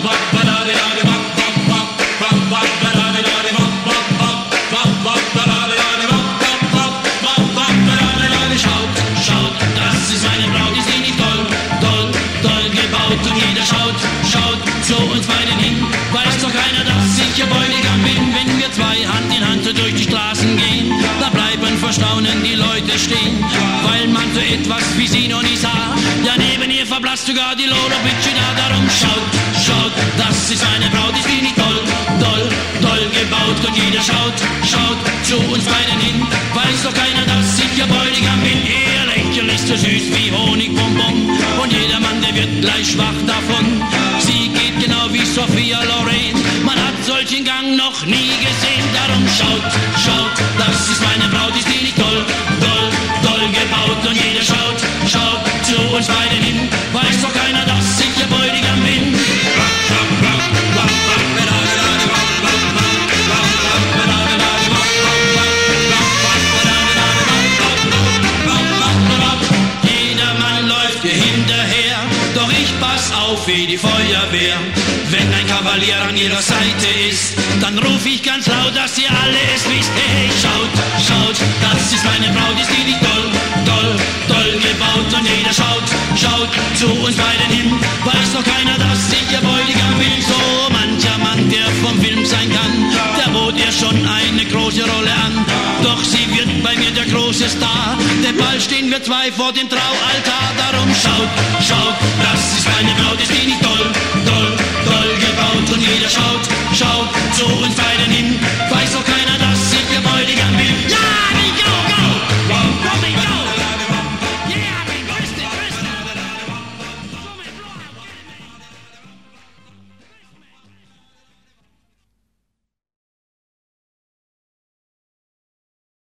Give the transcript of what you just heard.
Durch die Straßen gehen, da bleiben vor Staunen die Leute stehen, weil man so etwas wie sie noch nie sah. Ja, neben ihr verblasst sogar die Lolo-Bitsche da. Darum schaut, schaut, das ist eine Braut, ist die nicht toll, doll, doll gebaut. Und jeder schaut, schaut zu uns beiden hin, weiß doch keiner, dass ich ihr Bräutigam bin. Ihr Lächeln ist so süß wie Honigbonbon und jeder Mann, der wird gleich schwach davon. Sie geht genau wie Sophia Loren, man hat solchen Gang noch nie gesehen. Darum schaut, schaut, das ist meine Braut, ist die nicht toll, doll, doll gebaut. Und jeder schaut, schaut zu uns beiden hin, weiß doch keiner, dass ich ihr Bräutigam bin. Jeder Mann läuft ihr hinterher, doch ich pass auf wie die Feuerwehr. Wenn ein Kavalier an ihrer Seite ist, dann ruf ich ganz laut, dass ihr alle es wisst. Hey, schaut, schaut, das ist meine Braut, ist die nicht toll, doll, doll gebaut. Und jeder schaut, schaut zu uns beiden hin, weiß doch keiner, dass ich ihr Bräutigam bin. So mancher Mann, der vom Film sein kann, der bot ihr schon eine große Rolle an. Doch sie wird bei mir der große Star, denn bald stehen wir zwei vor dem Traualtar. Darum schaut, schaut, das ist meine